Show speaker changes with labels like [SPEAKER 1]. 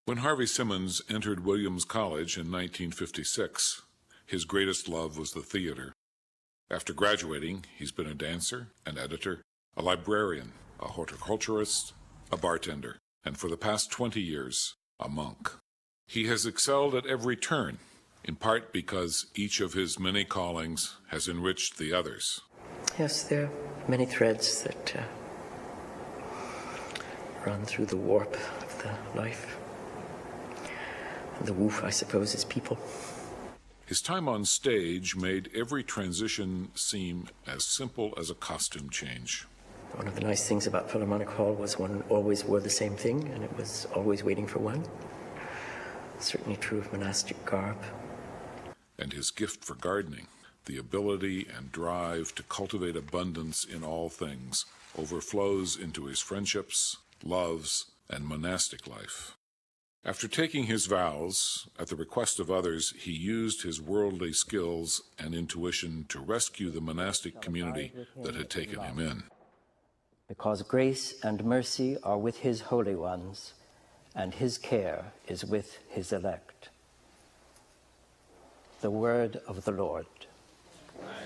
[SPEAKER 1] When Harvey Simmons entered Williams College in 1956, his greatest love was the theater. After graduating, he's been a dancer, an editor, a librarian, a horticulturist, a bartender, and for the past 20 years, a monk. He has excelled at every turn, in part because each of his many callings has enriched the others.
[SPEAKER 2] Yes, there are many threads that run through the warp of the life. And the woof, I suppose, is people.
[SPEAKER 1] His time on stage made every transition seem as simple as a costume change.
[SPEAKER 2] One of the nice things about Philharmonic Hall was one always wore the same thing, and it was always waiting for one. Certainly true of monastic garb.
[SPEAKER 1] And his gift for gardening, the ability and drive to cultivate abundance in all things, overflows into his friendships, loves, and monastic life. After taking his vows, at the request of others, he used his worldly skills and intuition to rescue the monastic community that had taken him in.
[SPEAKER 2] Because grace and mercy are with his holy ones, and his care is with his elect. The word of the Lord.